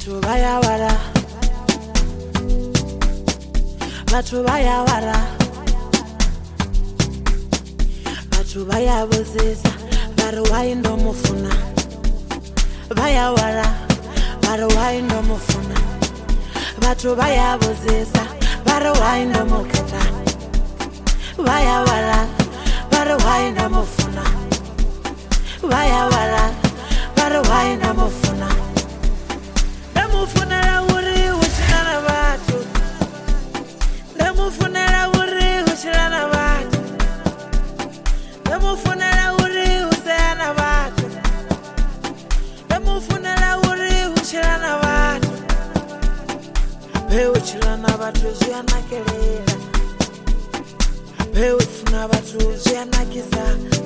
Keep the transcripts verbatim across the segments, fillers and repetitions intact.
Batu baya wara, batu baya wara, batu baya bozesa, baro waindo mufuna. Baya wara, baro waindo mufuna. Batu baya bozesa, baro waindo muketa. Baya wara, baro waindo mufuna. Baya wara, baro waindo mufuna. Ndamufuna la uri uchilana batu. Ndamufuna la uri uchilana batu. Ndamufuna la uri useana batu. Ndamufuna la uri uchilana batu. Ape uchilana batu ziyana kelela. Ape ufuna batu ziyana kiza.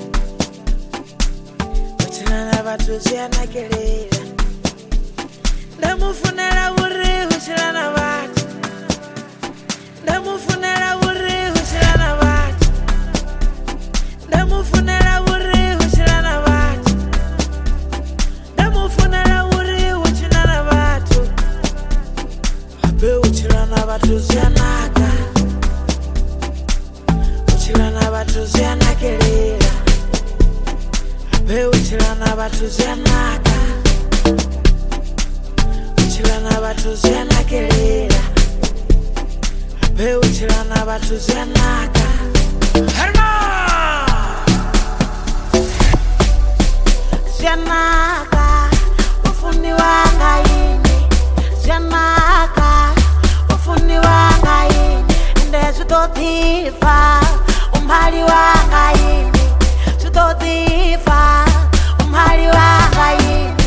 Uchilana batu ziyana kelela. Ndamufuna la uri uchilana batu. Ndamufuna la uri uchilana batu. Ndamufuna la uri uchilana batu. Ndamufuna la uri uchilana batu. Ape uchilana batu ziyanaka. Uchilana batu ziyanakelela. Ape uchilana batu ziyanaka. Uchilana batu ziyanakelela. Ape uchilana batu ziyanaka. Herma! Ziyanaka, ufuni wanga ini. Ziyanaka, ufuni wanga ini. Ndezitotifa, umhali wanga ini. Zitotifa, umhali wanga ini.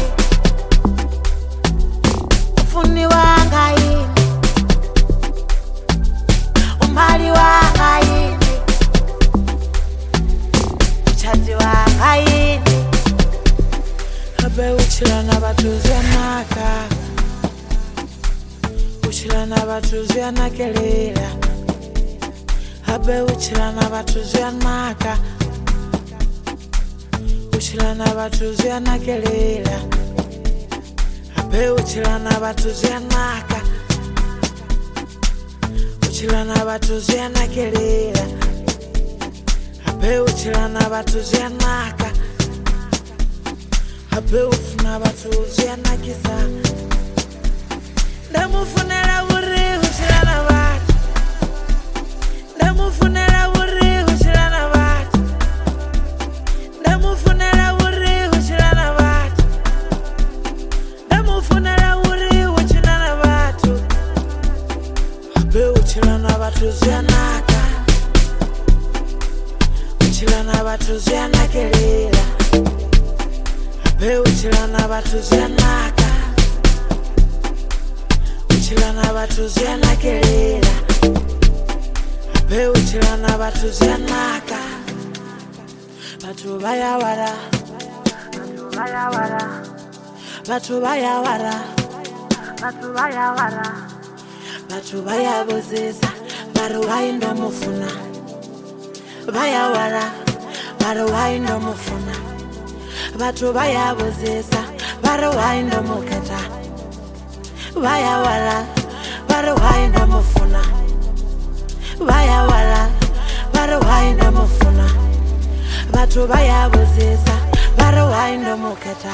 Ufuni wanga ini. Umhali wanga ini. Uchaji wanga ini. Ape uchilana batu ziyanaka. Uchilana batu ziyanakelela. Ape uchilana batu ziyanaka. Uchilana batu ziyanakelela. Ape uchilana batu ziyanaka. Uchilana batu ziyanakelela. Ape uchilana batu ziyanaka. Ape ufuna batu ziyanakisa. Ndamufuna la uri uchilana batu. Ndamufuna la uri uchilana batu. Ndamufuna la uri uchilana batu. Ndamufuna la uri uchilana batu. Ape uchilana batu ziyanaka. Uchilana batu ziyanakelela. Ape uchilana batu ziyanaka. Uchilana batu ziyanakelela. Ape uchilana batu ziyanaka. Batu baya wara, batu baya wara, batu baya wara, batu baya wara, batu baya bozesa, baro waindo mufuna. Baya wara, baro waindo mufuna. Batu baya bozesa, baro waindo muketa. Baya wara, baro waindo mufuna. Baya wara, baro waindo mufuna. Batu baya bozesa, baro waindo muketa.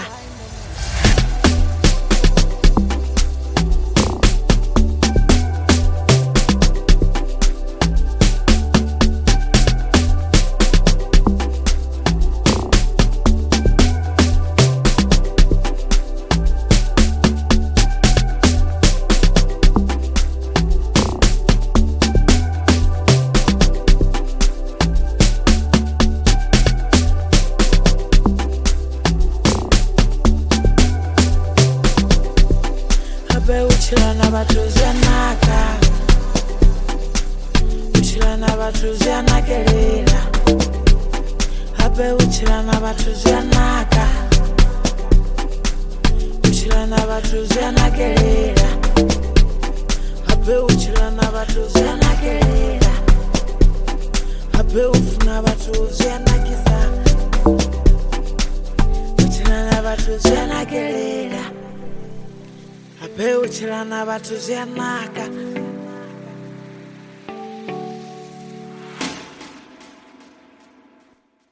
Uchilana batu ziyanaka. Uchilana batu ziyanakelela. Ape uchilana batu ziyanaka. Uchilana batu ziyanakelela. Ape uchilana batu ziyanakelela. Ape ufuna batu ziyanakisa. Uchilana batu ziyanakelela. habe utshila na vhathu zwi a naka